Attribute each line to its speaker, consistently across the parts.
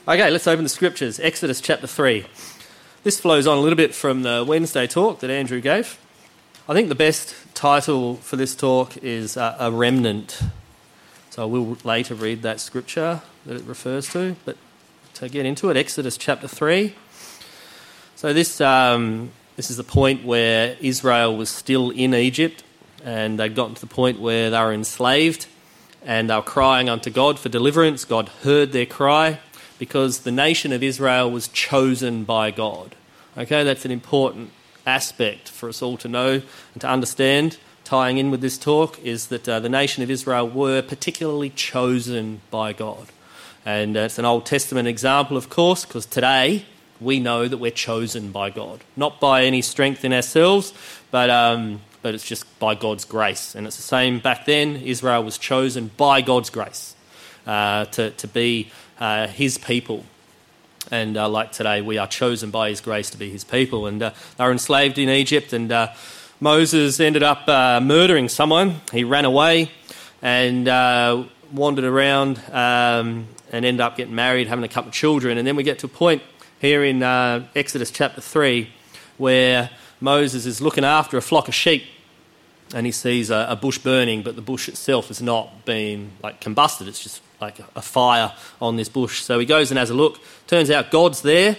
Speaker 1: Okay, let's open the scriptures. Exodus chapter 3. This flows on a little bit from the Wednesday talk that Andrew gave. I think the best title for this talk is A Remnant. So I will later read that scripture that it refers to. But to get into it, Exodus chapter 3. So this is the point where Israel was still in Egypt, and they'd gotten to the point where they were enslaved, and they were crying unto God for deliverance. God heard their cry, because the nation of Israel was chosen by God. Okay, that's an important aspect for us all to know and to understand, tying in with this talk, is that the nation of Israel were particularly chosen by God. And it's an Old Testament example, of course, because today we know that we're chosen by God. Not by any strength in ourselves, but it's just by God's grace. And it's the same back then. Israel was chosen by God's grace to be his people. And like today, we are chosen by his grace to be his people. And they were enslaved in Egypt, and Moses ended up murdering someone. He ran away and wandered around and ended up getting married, having a couple of children. And then we get to a point here in Exodus chapter 3 where Moses is looking after a flock of sheep, and he sees a bush burning, but the bush itself has not been combusted. It's just like a fire on this bush. So he goes and has a look. Turns out God's there.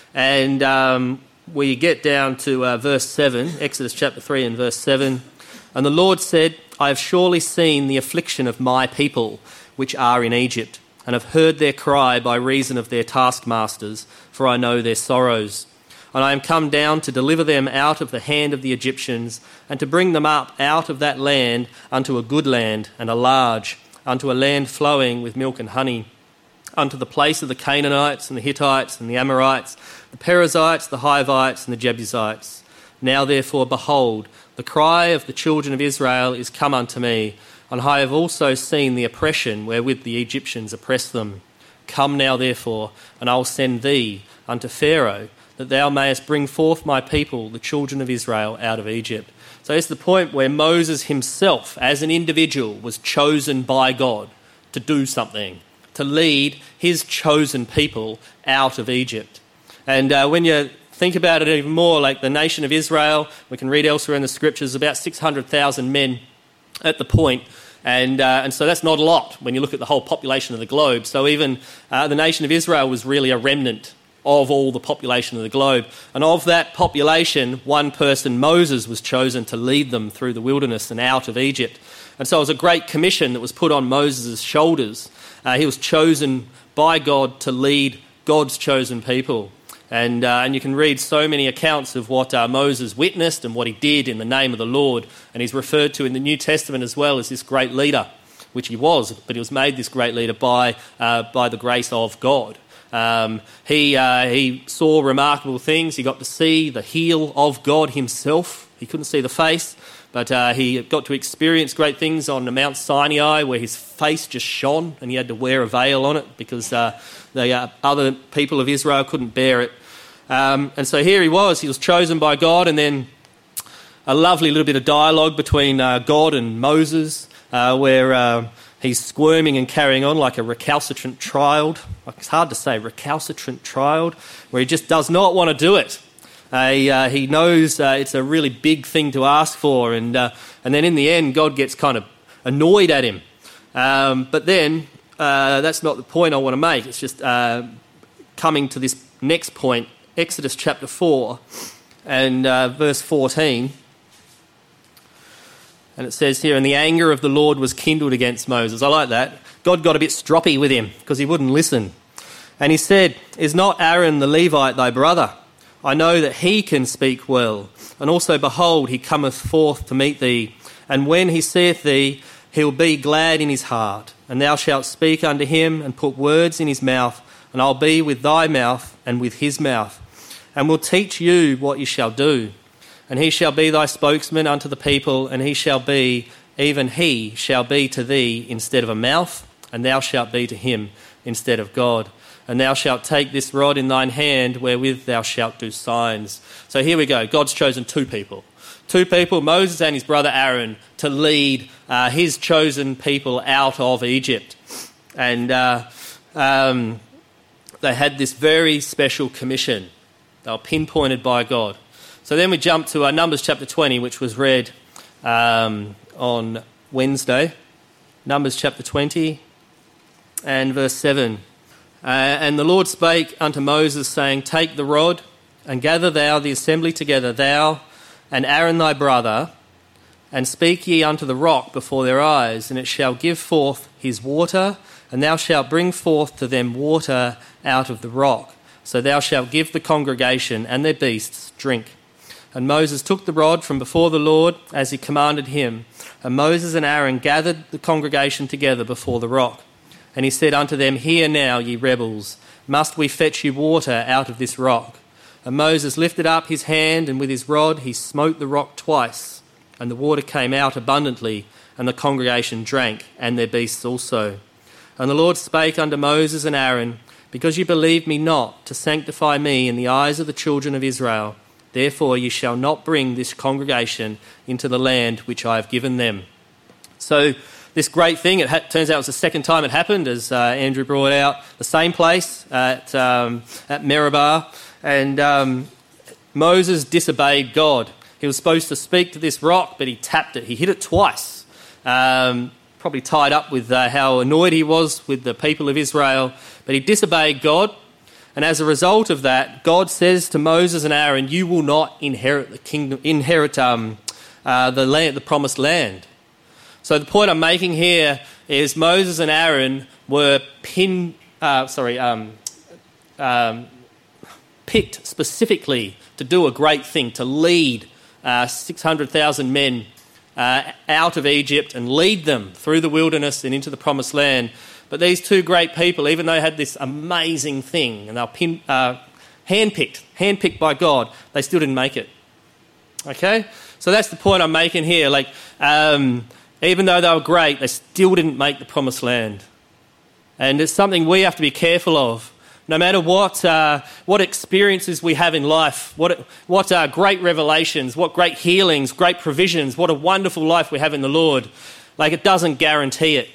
Speaker 1: And we get down to verse 7, Exodus chapter 3 and verse 7. And the Lord said, I have surely seen the affliction of my people, which are in Egypt, and have heard their cry by reason of their taskmasters, for I know their sorrows. And I am come down to deliver them out of the hand of the Egyptians, and to bring them up out of that land unto a good land and a large, unto a land flowing with milk and honey, unto the place of the Canaanites and the Hittites and the Amorites, the Perizzites, the Hivites and the Jebusites. Now therefore, behold, the cry of the children of Israel is come unto me, and I have also seen the oppression wherewith the Egyptians oppress them. Come now therefore, and I will send thee unto Pharaoh, that thou mayest bring forth my people, the children of Israel, out of Egypt. So it's the point where Moses himself, as an individual, was chosen by God to do something, to lead his chosen people out of Egypt. And when you think about it even more, like the nation of Israel, we can read elsewhere in the scriptures, about 600,000 men at the point. And so that's not a lot when you look at the whole population of the globe. So even the nation of Israel was really a remnant of all the population of the globe. And of that population, one person, Moses, was chosen to lead them through the wilderness and out of Egypt. And so it was a great commission that was put on Moses' shoulders. He was chosen by God to lead God's chosen people. And you can read so many accounts of what Moses witnessed and what he did in the name of the Lord. And he's referred to in the New Testament as well as this great leader, which he was, but he was made this great leader by the grace of God. He saw remarkable things. He got to see the heel of God himself. He couldn't see the face, but he got to experience great things on Mount Sinai, where his face just shone and he had to wear a veil on it because the other people of Israel couldn't bear it. And so here he was chosen by God, and then a lovely little bit of dialogue between God and Moses, where he's squirming and carrying on like a recalcitrant child. It's hard to say, recalcitrant child, where he just does not want to do it. He knows it's a really big thing to ask for, and then in the end, God gets kind of annoyed at him. But then that's not the point I want to make. It's just coming to this next point, Exodus chapter 4 and verse 14. And it says here, and the anger of the Lord was kindled against Moses. I like that. God got a bit stroppy with him because he wouldn't listen. And he said, is not Aaron the Levite thy brother? I know that he can speak well. And also, behold, he cometh forth to meet thee. And when he seeth thee, he will be glad in his heart. And thou shalt speak unto him and put words in his mouth. And I'll be with thy mouth and with his mouth. And will teach you what you shall do. And he shall be thy spokesman unto the people, and he shall be, even he shall be to thee instead of a mouth, and thou shalt be to him instead of God. And thou shalt take this rod in thine hand, wherewith thou shalt do signs. So here we go. God's chosen two people, Moses and his brother Aaron, to lead his chosen people out of Egypt. And they had this very special commission. They were pinpointed by God. So then we jump to Numbers chapter 20, which was read on Wednesday. Numbers chapter 20 and verse 7. And the Lord spake unto Moses, saying, Take the rod, and gather thou the assembly together, thou and Aaron thy brother, and speak ye unto the rock before their eyes, and it shall give forth his water, and thou shalt bring forth to them water out of the rock. So thou shalt give the congregation and their beasts drink. And Moses took the rod from before the Lord, as he commanded him. And Moses and Aaron gathered the congregation together before the rock. And he said unto them, Hear now, ye rebels, must we fetch you water out of this rock? And Moses lifted up his hand, and with his rod he smote the rock twice. And the water came out abundantly, and the congregation drank, and their beasts also. And the Lord spake unto Moses and Aaron, Because ye believed me not to sanctify me in the eyes of the children of Israel, therefore ye shall not bring this congregation into the land which I have given them. So this great thing, it turns out it was the second time it happened, as Andrew brought out, the same place at Meribah. And Moses disobeyed God. He was supposed to speak to this rock, but he tapped it. He hit it twice. Probably tied up with how annoyed he was with the people of Israel. But he disobeyed God. And as a result of that, God says to Moses and Aaron, You will not inherit the kingdom, the land, the promised land. So the point I'm making here is Moses and Aaron were picked specifically to do a great thing, to lead 600,000 men out of Egypt and lead them through the wilderness and into the promised land. But these two great people, even though they had this amazing thing and they were handpicked by God, they still didn't make it. Okay? So that's the point I'm making here. Even though they were great, they still didn't make the promised land. And it's something we have to be careful of. No matter what experiences we have in life, what great revelations, what great healings, great provisions, what a wonderful life we have in the Lord, it doesn't guarantee it.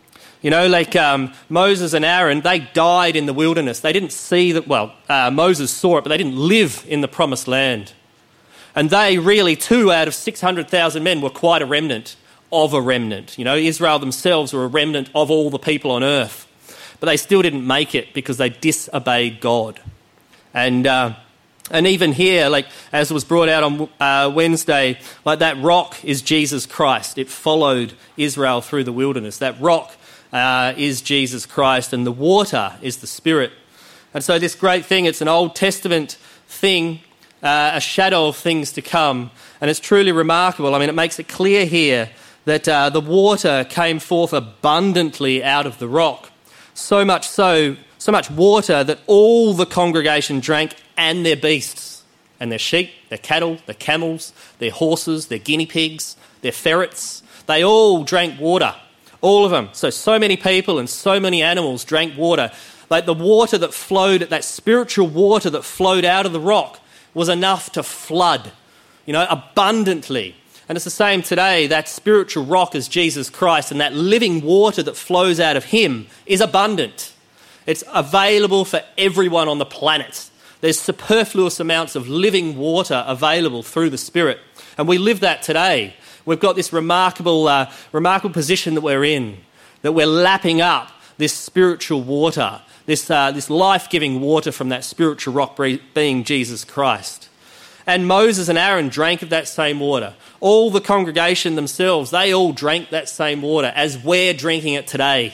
Speaker 1: Moses and Aaron, they died in the wilderness. They didn't see that, Moses saw it, but they didn't live in the promised land. And they really, 2 out of 600,000 men, were quite a remnant of a remnant. Israel themselves were a remnant of all the people on earth. But they still didn't make it because they disobeyed God. And even here, as was brought out on Wednesday, that rock is Jesus Christ. It followed Israel through the wilderness. That rock is Jesus Christ, and the water is the Spirit. And so this great thing, it's an Old Testament thing, a shadow of things to come. And it's truly remarkable. It makes it clear here that the water came forth abundantly out of the rock. So much water that all the congregation drank, and their beasts, and their sheep, their cattle, their camels, their horses, their guinea pigs, their ferrets. They all drank water, all of them. So many people and so many animals drank water. The water that flowed, that spiritual water that flowed out of the rock was enough to flood, abundantly. And it's the same today. That spiritual rock is Jesus Christ, and that living water that flows out of him is abundant. It's available for everyone on the planet. There's superfluous amounts of living water available through the Spirit. And we live that today. We've got this remarkable position that we're in, that we're lapping up this spiritual water, this life-giving water from that spiritual rock being Jesus Christ. And Moses and Aaron drank of that same water. All the congregation themselves, they all drank that same water as we're drinking it today.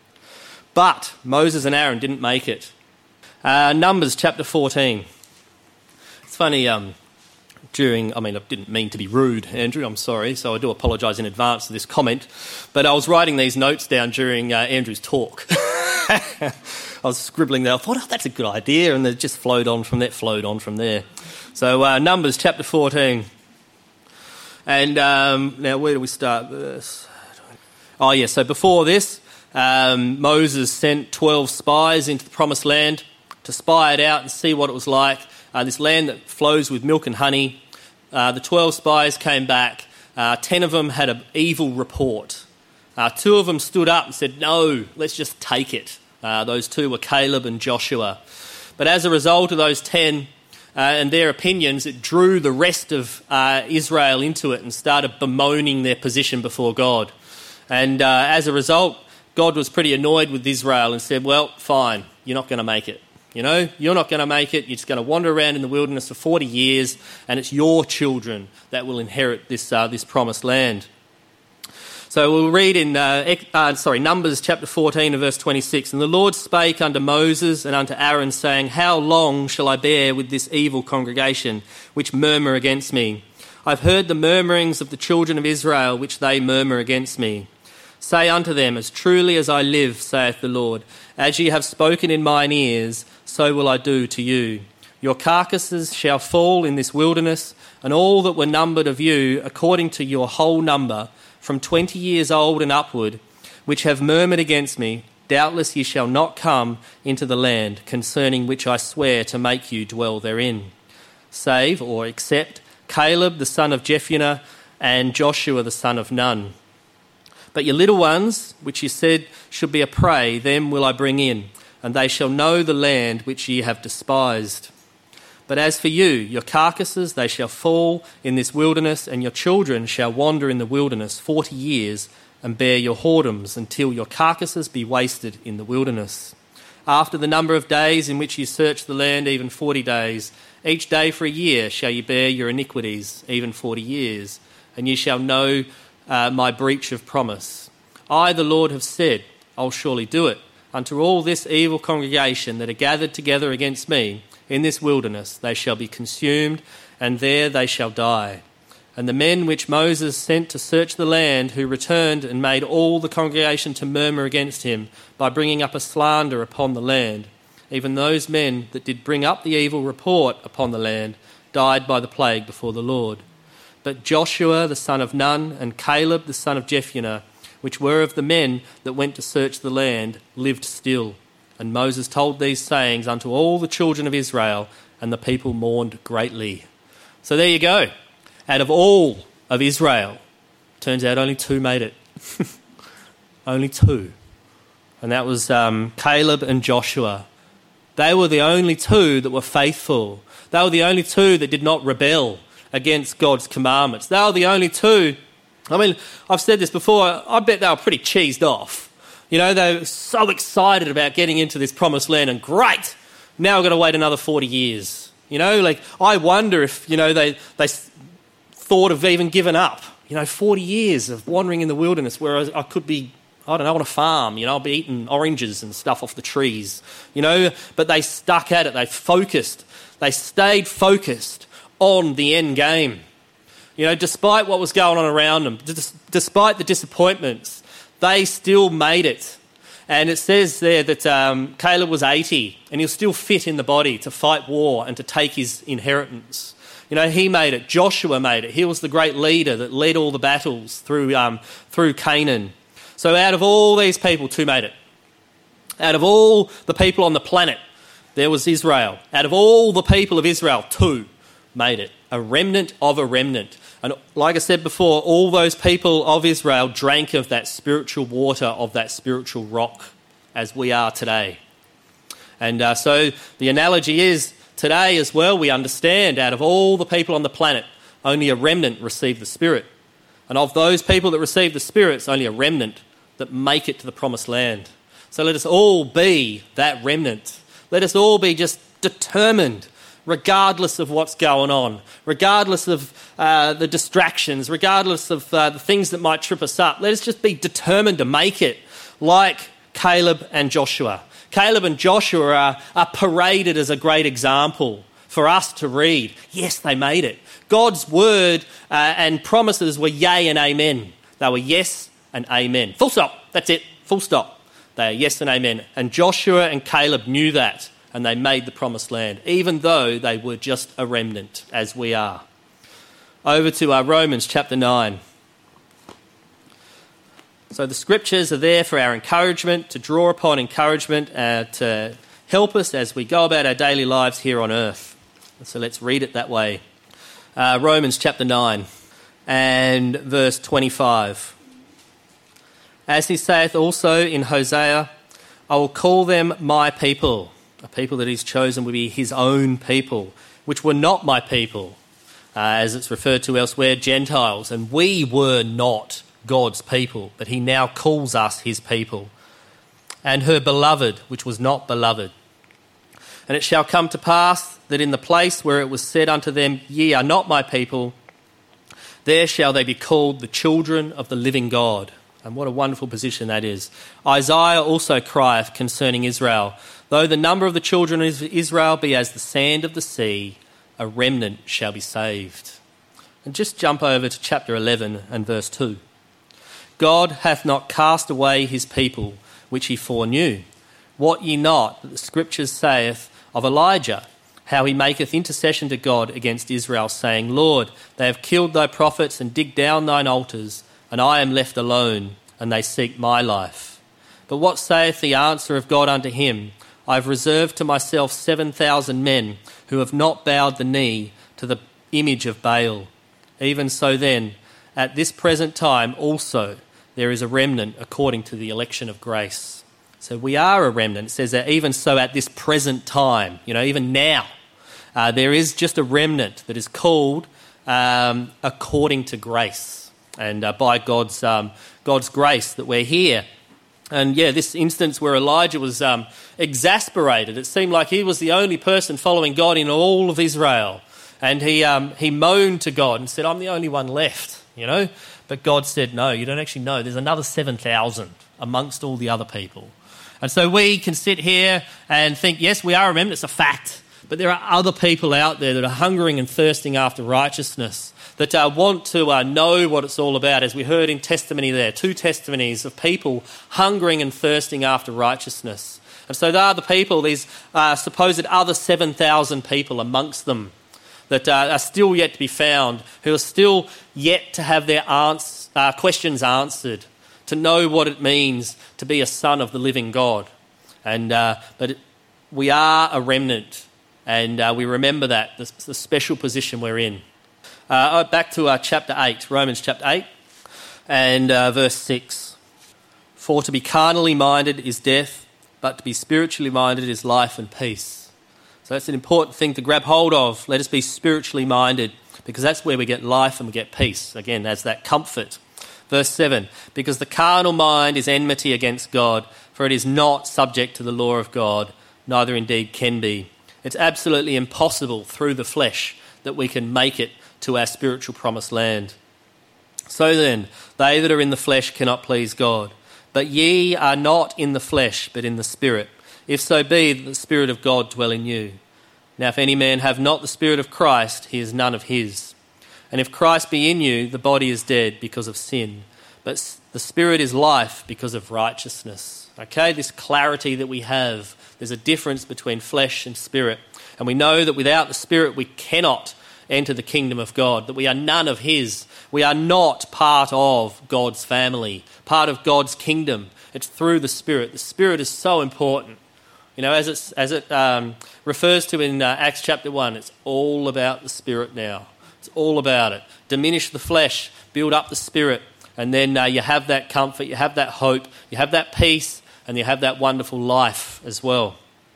Speaker 1: But Moses and Aaron didn't make it. Numbers chapter 14. It's funny, I didn't mean to be rude, Andrew, I'm sorry, so I do apologise in advance for this comment. But I was writing these notes down during Andrew's talk. I was scribbling there. I thought, that's a good idea, and it just flowed on from there. So Numbers chapter 14. And now where do we start? So before this, Moses sent 12 spies into the promised land to spy it out and see what it was like. This land that flows with milk and honey. The 12 spies came back. 10 of them had an evil report. 2 of them stood up and said, no, let's just take it. Those two were Caleb and Joshua. But as a result of those 10 and their opinions, it drew the rest of Israel into it and started bemoaning their position before God. And as a result, God was pretty annoyed with Israel and said, well, fine, you're not going to make it. You know, you're not going to make it. You're just going to wander around in the wilderness for 40 years, and it's your children that will inherit this promised land. So we'll read in Numbers chapter 14 and verse 26. And the Lord spake unto Moses and unto Aaron, saying, How long shall I bear with this evil congregation, which murmur against me? I've heard the murmurings of the children of Israel, which they murmur against me. Say unto them, As truly as I live, saith the Lord, as ye have spoken in mine ears, so will I do to you. Your carcasses shall fall in this wilderness, and all that were numbered of you, according to your whole number, from 20 years old and upward, which have murmured against me, doubtless ye shall not come into the land, concerning which I swear to make you dwell therein. Save, or except, Caleb the son of Jephunneh, and Joshua the son of Nun. But your little ones, which ye said should be a prey, them will I bring in, and they shall know the land which ye have despised. But as for you, your carcasses, they shall fall in this wilderness, and your children shall wander in the wilderness 40 years, and bear your whoredoms, until your carcasses be wasted in the wilderness. After the number of days in which ye search the land, even 40 days, each day for a year shall ye bear your iniquities, even 40 years, and ye shall know my breach of promise. I, the Lord, have said, I'll surely do it. Unto all this evil congregation that are gathered together against me in this wilderness, they shall be consumed, and there they shall die. And the men which Moses sent to search the land, who returned and made all the congregation to murmur against him by bringing up a slander upon the land, even those men that did bring up the evil report upon the land, died by the plague before the Lord. But Joshua the son of Nun and Caleb the son of Jephunneh, which were of the men that went to search the land, lived still. And Moses told these sayings unto all the children of Israel, and the people mourned greatly. So there you go. Out of all of Israel, turns out only 2 made it. Only 2. And that was Caleb and Joshua. They were the only 2 that were faithful. They were the only 2 that did not rebel against God's commandments. They were the only 2. I mean, I've said this before, I bet they were pretty cheesed off. You know, they were so excited about getting into this promised land, and great, now we've got to wait another 40 years. You know, like, I wonder if, you know, they thought of even giving up. You know, 40 years of wandering in the wilderness where I could be, I don't know, on a farm. You know, I'll be eating oranges and stuff off the trees. You know, but they stuck at it. They focused. They stayed focused on the end game. You know, despite what was going on around them, despite the disappointments, they still made it. And it says there that Caleb was 80 and he was still fit in the body to fight war and to take his inheritance. You know, he made it. Joshua made it. He was the great leader that led all the battles through Canaan. So out of all these people, 2 made it. Out of all the people on the planet, there was Israel. Out of all the people of Israel, 2 made it. A remnant of a remnant. And like I said before, all those people of Israel drank of that spiritual water, of that spiritual rock, as we are today. And so the analogy is, today as well, we understand out of all the people on the planet, only a remnant receive the Spirit. And of those people that receive the Spirit, it's only a remnant that make it to the promised land. So let us all be that remnant. Let us all be just determined, regardless of what's going on, regardless of the distractions, regardless of the things that might trip us up. Let us just be determined to make it like Caleb and Joshua. Caleb and Joshua are paraded as a great example for us to read. Yes, they made it. God's word and promises were yea and amen. They were yes and amen. Full stop. That's it. Full stop. They are yes and amen. And Joshua and Caleb knew that, and they made the promised land, even though they were just a remnant, as we are. Over to Romans chapter 9. So the scriptures are there for our encouragement, to draw upon encouragement, to help us as we go about our daily lives here on earth. So let's read it that way. Romans chapter 9 and verse 25. As he saith also in Hosea, I will call them my people, a people that he's chosen will be his own people, which were not my people, as it's referred to elsewhere, Gentiles. And we were not God's people, but he now calls us his people. And her beloved, which was not beloved. And it shall come to pass that in the place where it was said unto them, Ye are not my people, there shall they be called the children of the living God. And what a wonderful position that is. Isaiah also crieth concerning Israel, though the number of the children of Israel be as the sand of the sea, a remnant shall be saved. And just jump over to chapter 11 and verse 2. God hath not cast away his people, which he foreknew. Wot ye not that the Scriptures saith of Elijah, how he maketh intercession to God against Israel, saying, Lord, they have killed thy prophets and digged down thine altars, and I am left alone, and they seek my life. But what saith the answer of God unto him? I have reserved to myself 7,000 men who have not bowed the knee to the image of Baal. Even so then, at this present time also there is a remnant according to the election of grace. So we are a remnant. It says that even so at this present time, even now, there is just a remnant that is called according to grace. And by God's grace that we're here. And this instance where Elijah was exasperated, it seemed like he was the only person following God in all of Israel. And he moaned to God and said, I'm the only one left, But God said, no, you don't actually know. There's another 7,000 amongst all the other people. And so we can sit here and think, yes, we are a remnant, it's a fact. But there are other people out there that are hungering and thirsting after righteousness, that want to know what it's all about, as we heard in testimony there, 2 testimonies of people hungering and thirsting after righteousness. And so there are the people, these supposed other 7,000 people amongst them that are still yet to be found, who are still yet to have their questions answered, to know what it means to be a son of the living God. But we are a remnant, and we remember that, the special position we're in. Back to chapter 8, Romans chapter 8, and verse 6. For to be carnally minded is death, but to be spiritually minded is life and peace. So that's an important thing to grab hold of. Let us be spiritually minded, because that's where we get life and we get peace. Again, as that comfort. Verse 7, because the carnal mind is enmity against God, for it is not subject to the law of God, neither indeed can be. It's absolutely impossible through the flesh that we can make it to our spiritual promised land. So then, they that are in the flesh cannot please God. But ye are not in the flesh, but in the Spirit, if so be that the Spirit of God dwell in you. Now if any man have not the Spirit of Christ, he is none of his. And if Christ be in you, the body is dead because of sin, but the Spirit is life because of righteousness. Okay, this clarity that we have, there's a difference between flesh and spirit. And we know that without the Spirit we cannot enter the kingdom of God, that we are none of his. We are not part of God's family, part of God's kingdom. It's through the Spirit. The Spirit is so important. As it refers to in Acts chapter 1, it's all about the Spirit now. It's all about it. Diminish the flesh, build up the Spirit, and then you have that comfort, you have that hope, you have that peace, and you have that wonderful life as well.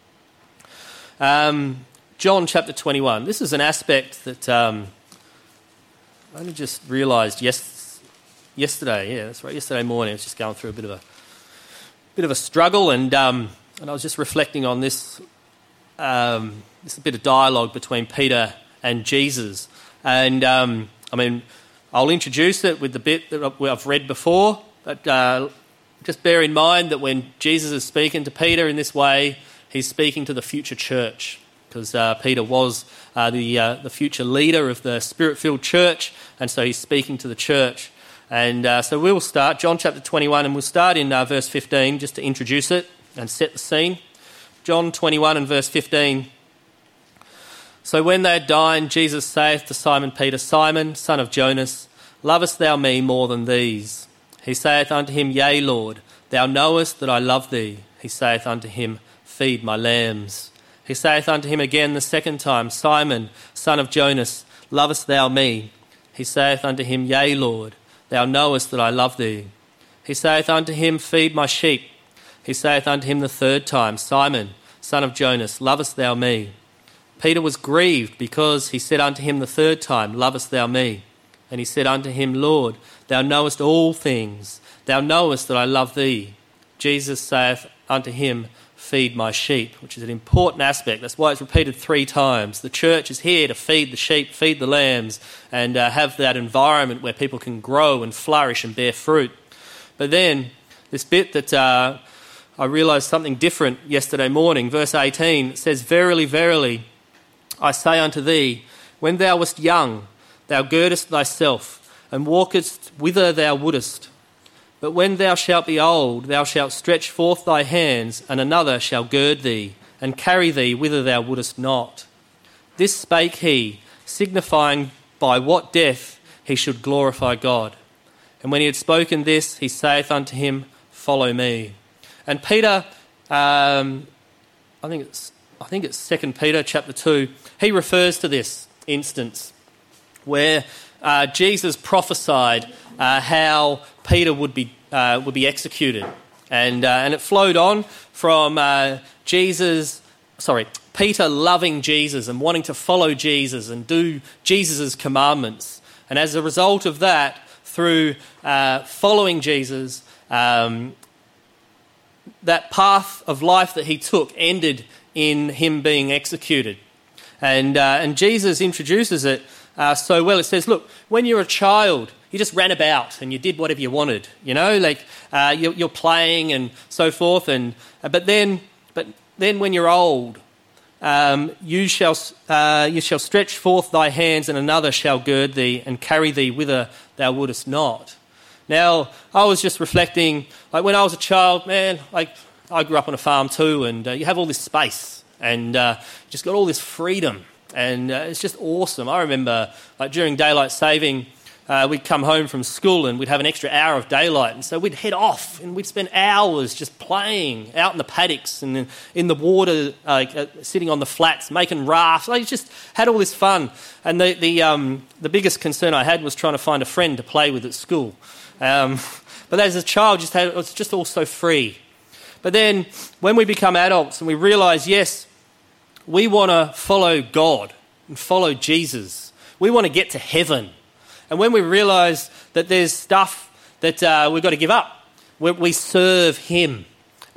Speaker 1: John chapter 21. This is an aspect that I only just realised yesterday. Yeah, that's right. Yesterday morning, I was just going through a bit of a struggle, and I was just reflecting on this. This bit of dialogue between Peter and Jesus, and I'll introduce it with the bit that I've read before. But just bear in mind that when Jesus is speaking to Peter in this way, he's speaking to the future church, because Peter was the future leader of the Spirit-filled church, and so he's speaking to the church. And so we'll start John chapter 21, and we'll start in verse 15 just to introduce it and set the scene. John 21 and verse 15. So when they had dined, Jesus saith to Simon Peter, Simon, son of Jonas, lovest thou me more than these? He saith unto him, Yea, Lord, thou knowest that I love thee. He saith unto him, Feed my lambs. He saith unto him again the second time, Simon, son of Jonas, lovest thou me? He saith unto him, Yea, Lord, thou knowest that I love thee. He saith unto him, Feed my sheep. He saith unto him the third time, Simon, son of Jonas, lovest thou me? Peter was grieved because he said unto him the third time, Lovest thou me? And he said unto him, Lord, thou knowest all things. Thou knowest that I love thee. Jesus saith unto him, Feed my sheep, which is an important aspect. That's why it's repeated 3 times. The church is here to feed the sheep, feed the lambs, and have that environment where people can grow and flourish and bear fruit. But then, this bit that I realised something different yesterday morning, verse 18, says, Verily, verily, I say unto thee, when thou wast young, thou girdest thyself, and walkest whither thou wouldest. But when thou shalt be old, thou shalt stretch forth thy hands, and another shall gird thee, and carry thee whither thou wouldest not. This spake he, signifying by what death he should glorify God. And when he had spoken this, he saith unto him, Follow me. And Peter, I think it's 2 Peter chapter 2, he refers to this instance where Jesus prophesied how Peter would be executed, and it flowed on from Peter loving Jesus and wanting to follow Jesus and do Jesus' commandments, and as a result of that, through following Jesus, that path of life that he took ended in him being executed. And Jesus introduces it so well. It says, look, when you're a child, you just ran about and you did whatever you wanted, you're playing and so forth. But then when you're old, you shall stretch forth thy hands, and another shall gird thee and carry thee whither thou wouldest not. Now, I was just reflecting, like when I was a child, man, like I grew up on a farm too, and you have all this space and just got all this freedom, and it's just awesome. I remember, like during daylight saving, we'd come home from school and we'd have an extra hour of daylight, and so we'd head off and we'd spend hours just playing out in the paddocks and in the water, sitting on the flats, making rafts. I just had all this fun, and the biggest concern I had was trying to find a friend to play with at school. But as a child, it was just all so free. But then when we become adults and we realise, yes, we want to follow God and follow Jesus. We want to get to heaven. And when we realise that there's stuff that we've got to give up, we serve him.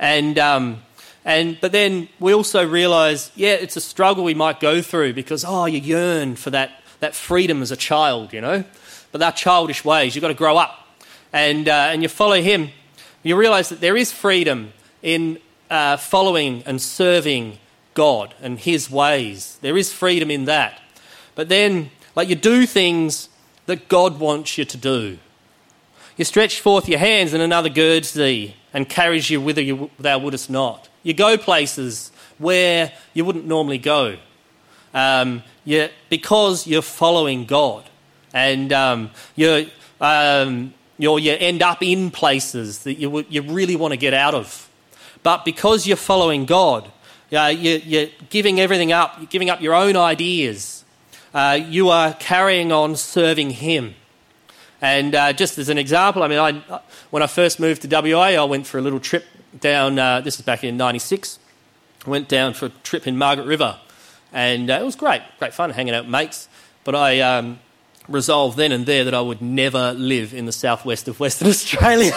Speaker 1: But then we also realise, it's a struggle we might go through because, you yearn for that freedom as a child, But they're childish ways. You've got to grow up. And you follow him, you realise that there is freedom in following and serving God and his ways. There is freedom in that. But then, you do things that God wants you to do. You stretch forth your hands, and another girds thee and carries you whither thou wouldest not. You go places where you wouldn't normally go, because you're following God, and you end up in places that you really want to get out of. But because you're following God, you're giving everything up. You're giving up your own ideas. You are carrying on serving him. And just as an example, when I first moved to WA, I went for a little trip down, this is back in 96, I went down for a trip in Margaret River. And it was great fun hanging out with mates. But I resolved then and there that I would never live in the southwest of Western Australia.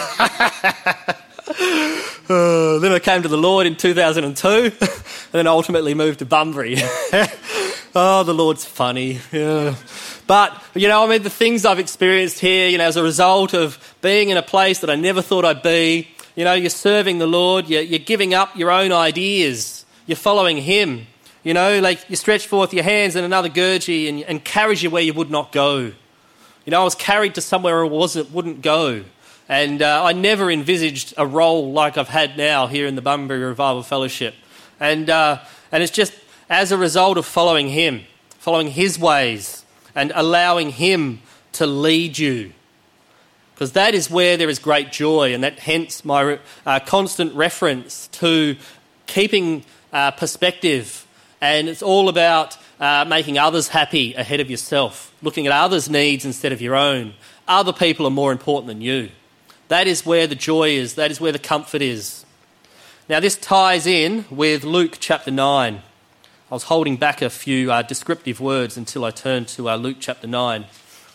Speaker 1: Then I came to the Lord in 2002 and then ultimately moved to Bunbury. The Lord's funny. Yeah. But, the things I've experienced here, as a result of being in a place that I never thought I'd be, you're serving the Lord, you're giving up your own ideas, you're following him. You stretch forth your hands and another girds you and carries you where you would not go. I was carried to somewhere I wouldn't go. And I never envisaged a role like I've had now here in the Bunbury Revival Fellowship. And it's just as a result of following him, following his ways, and allowing him to lead you. Because that is where there is great joy, and that hence my constant reference to keeping perspective. And it's all about making others happy ahead of yourself, looking at others' needs instead of your own. Other people are more important than you. That is where the joy is. That is where the comfort is. Now this ties in with Luke chapter 9. I was holding back a few descriptive words until I turned to Luke chapter 9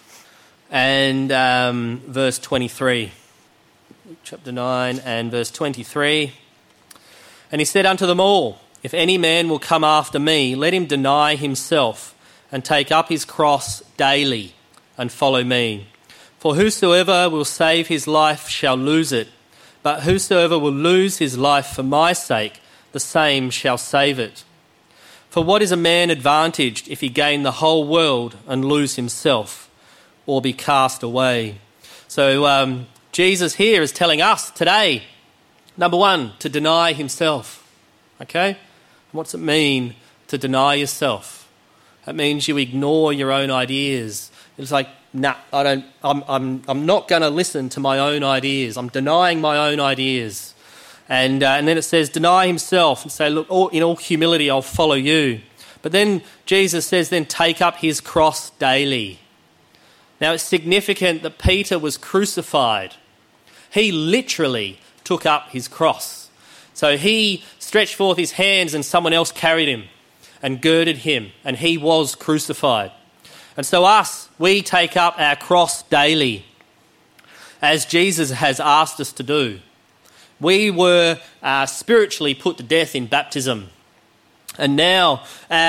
Speaker 1: and verse 23. Luke chapter 9 and verse 23. And he said unto them all, If any man will come after me, let him deny himself and take up his cross daily and follow me. For whosoever will save his life shall lose it, but whosoever will lose his life for my sake, the same shall save it. For what is a man advantaged if he gain the whole world and lose himself, or be cast away? So Jesus here is telling us today, number one, to deny himself. Okay? What's it mean to deny yourself? It means you ignore your own ideas. It's like, nah, I'm not going to listen to my own ideas. I'm denying my own ideas. And then it says, deny himself and say, look, in all humility, I'll follow you. But then Jesus says, then take up his cross daily. Now, it's significant that Peter was crucified. He literally took up his cross. So he stretched forth his hands and someone else carried him and girded him, and he was crucified. And so we take up our cross daily, as Jesus has asked us to do. We were spiritually put to death in baptism. And now,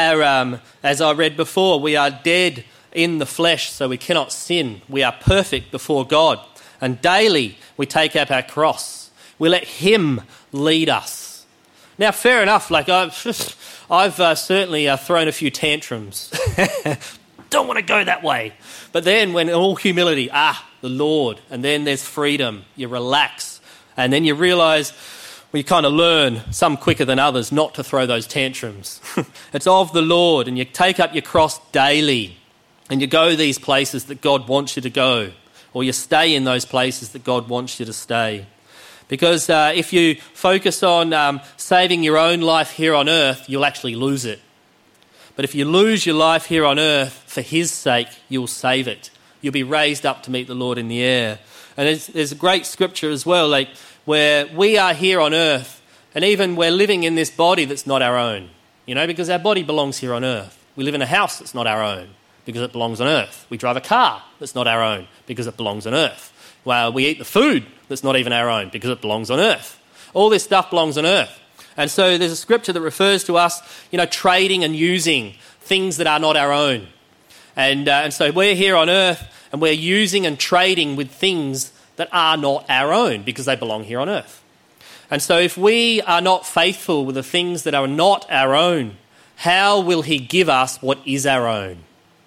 Speaker 1: as I read before, we are dead in the flesh, so we cannot sin. We are perfect before God. And daily, we take up our cross. We let him lead us. Now, fair enough, like I've certainly thrown a few tantrums. Don't want to go that way. But then when in all humility, the Lord, and then there's freedom, you relax. And then you realise, you kind of learn, some quicker than others, not to throw those tantrums. It's of the Lord, and you take up your cross daily, and you go these places that God wants you to go, or you stay in those places that God wants you to stay. Because if you focus on saving your own life here on earth, you'll actually lose it. But if you lose your life here on earth for his sake, you'll save it. You'll be raised up to meet the Lord in the air. And there's a great scripture as well, like where we are here on earth, and even we're living in this body that's not our own, because our body belongs here on earth. We live in a house that's not our own because it belongs on earth. We drive a car that's not our own because it belongs on earth. Well, we eat the food that's not even our own because it belongs on earth. All this stuff belongs on earth. And so there's a scripture that refers to us, trading and using things that are not our own. And so we're here on earth and we're using and trading with things that are not our own because they belong here on earth. And so if we are not faithful with the things that are not our own, how will he give us what is our own?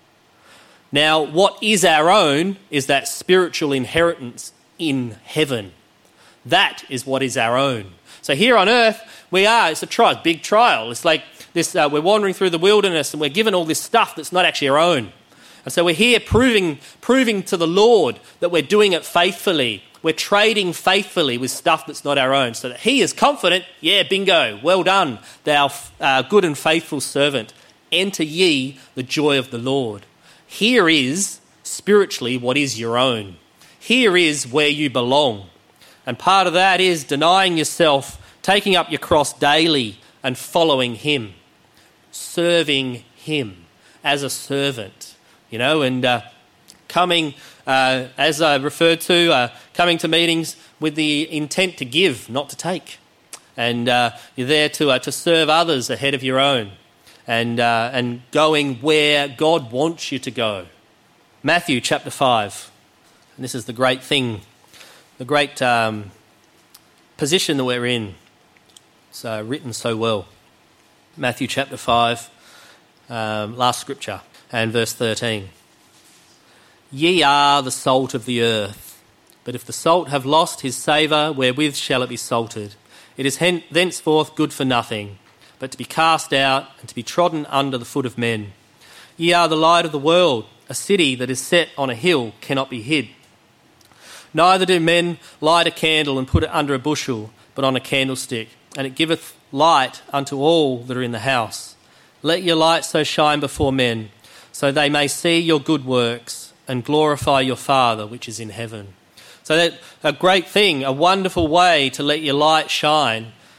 Speaker 1: Now, what is our own is that spiritual inheritance in heaven. That is what is our own. So here on earth, it's a trial, big trial. It's like this, we're wandering through the wilderness and we're given all this stuff that's not actually our own. And so we're here proving to the Lord that we're doing it faithfully. We're trading faithfully with stuff that's not our own, so that he is confident, bingo, well done, thou good and faithful servant. Enter ye the joy of the Lord. Here is, spiritually, what is your own. Here is where you belong. And part of that is denying yourself, taking up your cross daily and following him, serving him as a servant. And coming, as I referred to, coming to meetings with the intent to give, not to take. And you're there to serve others ahead of your own, and going where God wants you to go. Matthew chapter 5. And this is the great thing, the great position that we're in. It's written so well. Matthew chapter 5, last scripture. And verse 13. Ye are the salt of the earth, but if the salt have lost his savour, wherewith shall it be salted? It is thenceforth good for nothing, but to be cast out and to be trodden under the foot of men. Ye are the light of the world. A city that is set on a hill cannot be hid. Neither do men light a candle and put it under a bushel, but on a candlestick, and it giveth light unto all that are in the house. Let your light so shine before men, so they may see your good works and glorify your Father which is in heaven. So that a great thing, a wonderful way to let your light shine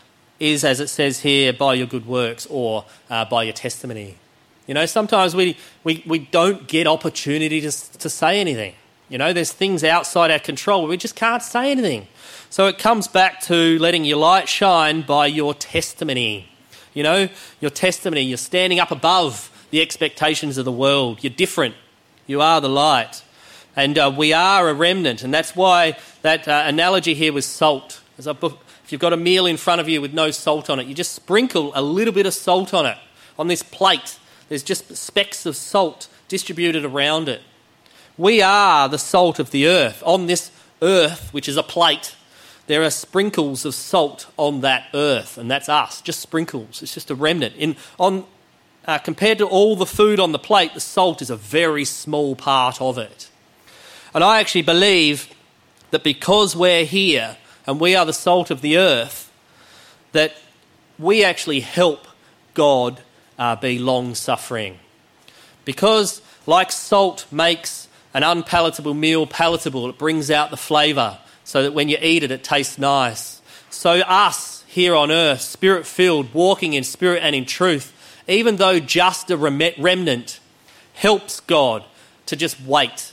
Speaker 1: is, as it says here, by your good works or by your testimony. You know, sometimes we don't get opportunity to say anything. You know, there's things outside our control where we just can't say anything. So it comes back to letting your light shine by your testimony. You know, your testimony, you're standing up above the expectations of the world. You're different. You are the light. And we are a remnant, and that's why that analogy here was salt. If you've got a meal in front of you with no salt on it, you just sprinkle a little bit of salt on it. On this plate, there's just specks of salt distributed around it. We are the salt of the earth. On this earth, which is a plate, there are sprinkles of salt on that earth, and that's us, just sprinkles. It's just a remnant. Compared to all the food on the plate, the salt is a very small part of it. And I actually believe that because we're here and we are the salt of the earth, that we actually help God be long-suffering. Because like salt makes an unpalatable meal palatable, it brings out the flavour so that when you eat it, it tastes nice. So us here on earth, spirit-filled, walking in spirit and in truth, even though just a remnant, helps God to just wait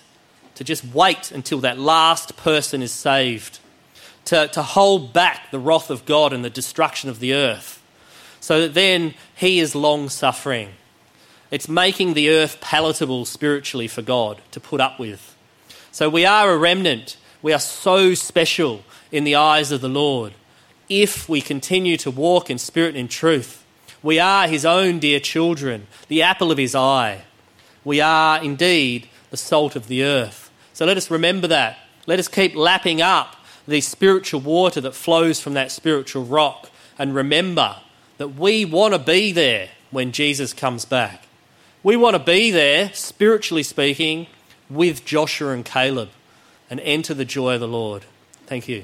Speaker 1: until that last person is saved, to hold back the wrath of God and the destruction of the earth, so that then he is long-suffering. It's making the earth palatable spiritually for God to put up with. So we are a remnant. We are so special in the eyes of the Lord if we continue to walk in spirit and in truth. We are his own dear children, the apple of his eye. We are indeed the salt of the earth. So let us remember that. Let us keep lapping up the spiritual water that flows from that spiritual rock, and remember that we want to be there when Jesus comes back. We want to be there, spiritually speaking, with Joshua and Caleb and enter the joy of the Lord. Thank you.